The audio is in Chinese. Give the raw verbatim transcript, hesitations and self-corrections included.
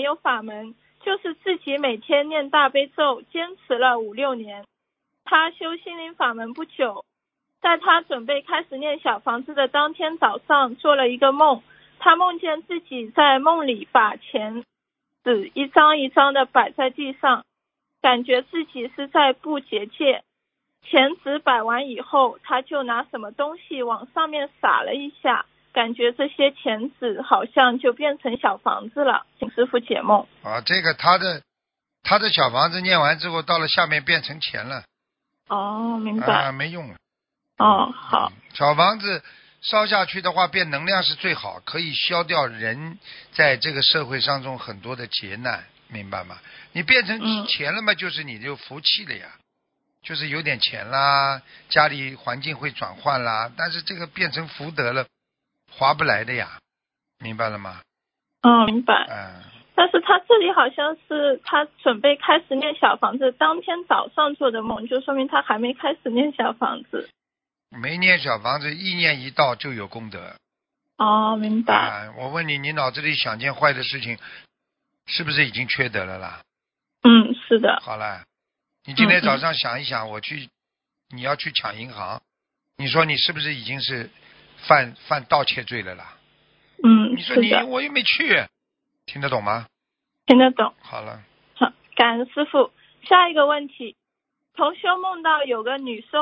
有法门，就是自己每天念大悲咒，坚持了五六年。他修心灵法门不久，在他准备开始念小房子的当天早上，做了一个梦。他梦见自己在梦里把钱纸一张一张的摆在地上，感觉自己是在布结界。钱纸摆完以后，他就拿什么东西往上面撒了一下，感觉这些钱纸好像就变成小房子了。请师父解梦。 啊，这个他的他的小房子念完之后，到了下面变成钱了。 哦，明白。 啊，没用了。 哦，好。 小房子烧下去的话，变能量是最好，可以消掉人在这个社会当中很多的劫难，明白吗？你变成钱了嘛，就是你就福气了呀，就是有点钱啦，家里环境会转换啦，但是这个变成福德了，划不来的呀，明白了吗？ 嗯，明白。 嗯。 但是他这里好像是他准备开始念小房子当天早上做的梦，就说明他还没开始念小房子。 没念小房子，意念一到就有功德。 哦，明白。 啊，我问你，你脑子里想件坏的事情，是不是已经缺德了啦？ 嗯，是的。 好了，你今天早上想一想，嗯嗯我去，你要去抢银行，你说你是不是已经是犯犯盗窃罪了啦？ 嗯， 你说你我又没去，听得懂吗？ 听得懂。 好了。 好，感恩师父。下一个问题，同修梦到有个女生